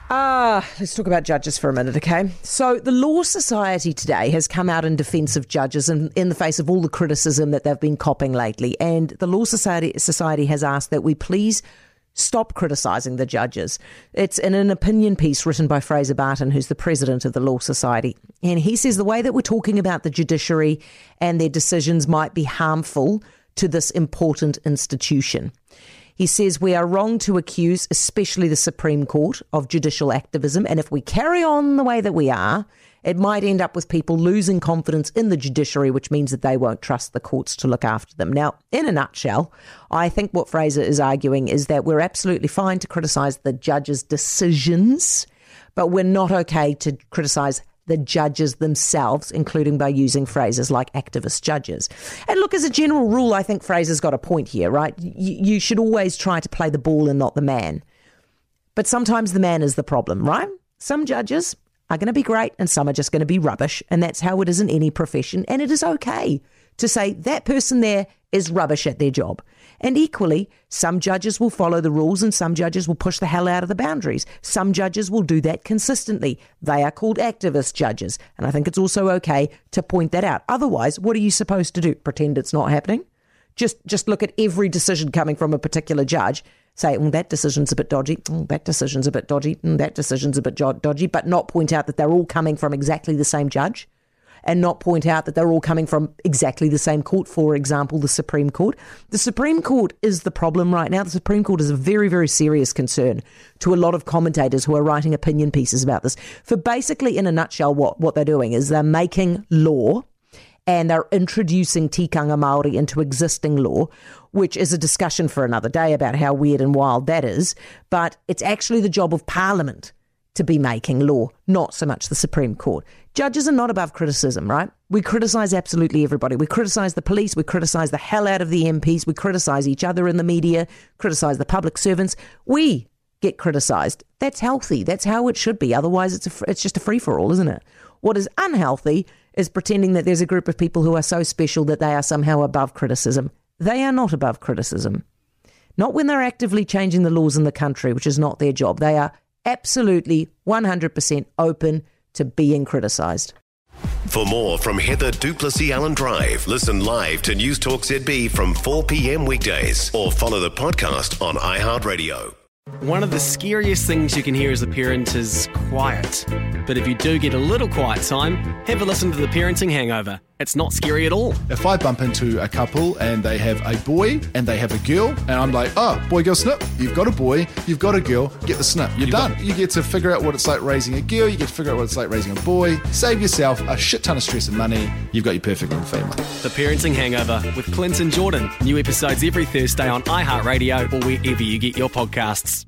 Let's talk about judges for a minute, okay? So the Law Society today has come out in defence of judges in the face of all the criticism that they've been copping lately. And the Law Society has asked that we please stop criticising the judges. It's in an opinion piece written by Fraser Barton, who's the president of the Law Society. And he says the way that we're talking about the judiciary and their decisions might be harmful to this important institution. He says we are wrong to accuse, especially the Supreme Court, of judicial activism. And if we carry on the way that we are, it might end up with people losing confidence in the judiciary, which means that they won't trust the courts to look after them. Now, in a nutshell, I think what Fraser is arguing is that we're absolutely fine to criticise the judges' decisions, but we're not okay to criticise the judges themselves, including by using phrases like activist judges. And look, as a general rule, I think Fraser's got a point here, right? You should always try to play the ball and not the man. But sometimes the man is the problem, right? Some judges are going to be great and some are just going to be rubbish. And that's how it is in any profession. And it is okay to say that person there is rubbish at their job. And equally, some judges will follow the rules and some judges will push the hell out of the boundaries. Some judges will do that consistently. They are called activist judges. And I think it's also okay to point that out. Otherwise, what are you supposed to do? Pretend it's not happening? Just look at every decision coming from a particular judge. Say, that decision's a bit dodgy. That decision's a bit dodgy. That decision's a bit dodgy. But not point out that they're all coming from exactly the same judge. And not point out that they're all coming from exactly the same court, for example, the Supreme Court. The Supreme Court is the problem right now. The Supreme Court is a very, very serious concern to a lot of commentators who are writing opinion pieces about this. For basically, in a nutshell, what they're doing is they're making law and they're introducing tikanga Māori into existing law, which is a discussion for another day about how weird and wild that is. But it's actually the job of Parliament to be making law, not so much the Supreme Court. Judges are not above criticism, right? We criticise absolutely everybody. We criticise the police, we criticise the hell out of the MPs, we criticise each other in the media, criticise the public servants. We get criticised. That's healthy. That's how it should be. Otherwise, it's just a free-for-all, isn't it? What is unhealthy is pretending that there's a group of people who are so special that they are somehow above criticism. They are not above criticism. Not when they're actively changing the laws in the country, which is not their job. They are absolutely 100% open to being criticised. For more from Heather du Plessis-Allen Drive, listen live to News Talk ZB from 4 p.m. weekdays or follow the podcast on iHeartRadio. One of the scariest things you can hear as a parent is quiet. But if you do get a little quiet time, have a listen to The Parenting Hangover. It's not scary at all. If I bump into a couple and they have a boy and they have a girl, and I'm like, oh, boy, girl, snip. You've got a boy, you've got a girl, get the snip. You're done. You get to figure out what it's like raising a girl, you get to figure out what it's like raising a boy, save yourself a shit ton of stress and money. You've got your perfect little family. The Parenting Hangover with Clinton Jordan. New episodes every Thursday on iHeartRadio or wherever you get your podcasts.